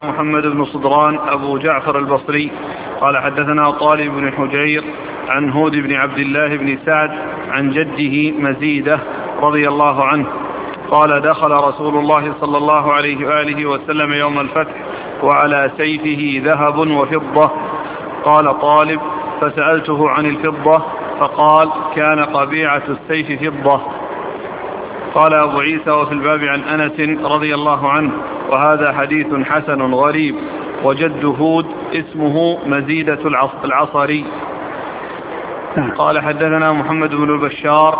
محمد بن صدران أبو جعفر البصري قال حدثنا طالب بن حجير عن هود بن عبد الله بن سعد عن جده مزيدة رضي الله عنه قال دخل رسول الله صلى الله عليه وآله وسلم يوم الفتح وعلى سيفه ذهب وفضة. قال طالب فسألته عن الفضة فقال كان قبيعة السيف فضة. قال أبو عيسى وفي الباب عن أنس رضي الله عنه وهذا حديث حسن غريب وجد هود اسمه مزيدة العصري. قال حدثنا محمد بن البشار